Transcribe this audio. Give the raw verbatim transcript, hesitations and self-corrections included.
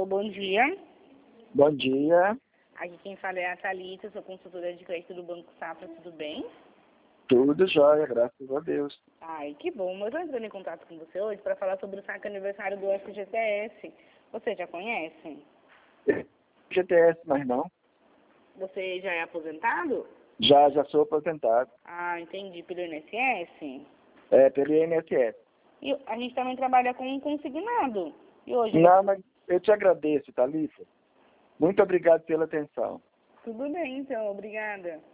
Alô, bom dia. Bom dia. Aqui quem fala é a Thalita, sou consultora de crédito do Banco Safra, tudo bem? Tudo jóia, graças a Deus. Ai, que bom. Eu estou entrando em contato com você hoje para falar sobre o saque aniversário do F G T S. Você já conhece? G T S, mas não. Você já é aposentado? Já, já sou aposentado. Ah, entendi. Pelo I N S S? É, pelo I N S S. E a gente também trabalha com um consignado. E hoje... Não, mas eu te agradeço, Thalita. Muito obrigado pela atenção. Tudo bem, então. Obrigada.